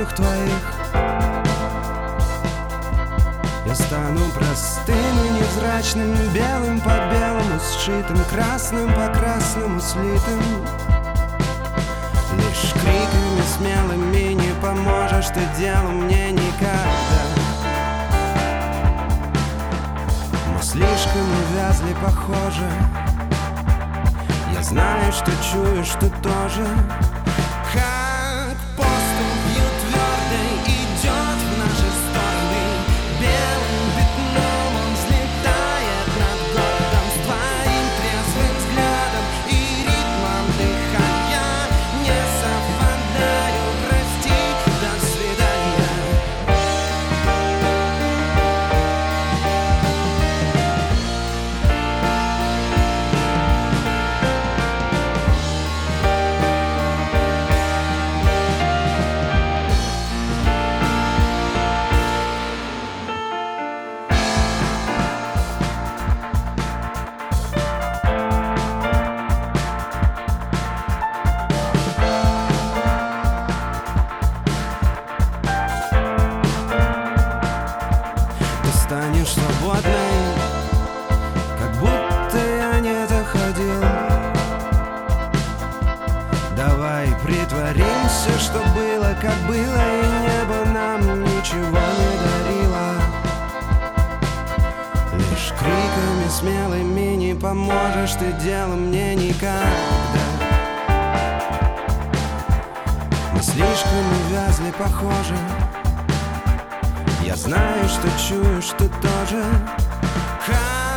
письмах твоих. Я стану простым и невзрачным, белым по белому сшитым, красным по красному слитым. Лишь криками смелыми не поможешь ты делу мне никогда. Мы слишком увязли, похоже. Я знаю, что чуешь ты тоже. Как поступ бью твердый идет в наши стороны. Белым пятном он взлетает над городом с твоим трезвым взглядом и ритмом дыхания. Не совпадаю, прости, до свидания. Станешь свободной, как будто я не доходил. Давай притворимся, что было, как было, и небо нам ничего не дарило. Лишь криками смелыми не поможешь ты делу мне никогда. Мы слишком увязли, похоже. Я знаю, что чуешь ты тоже.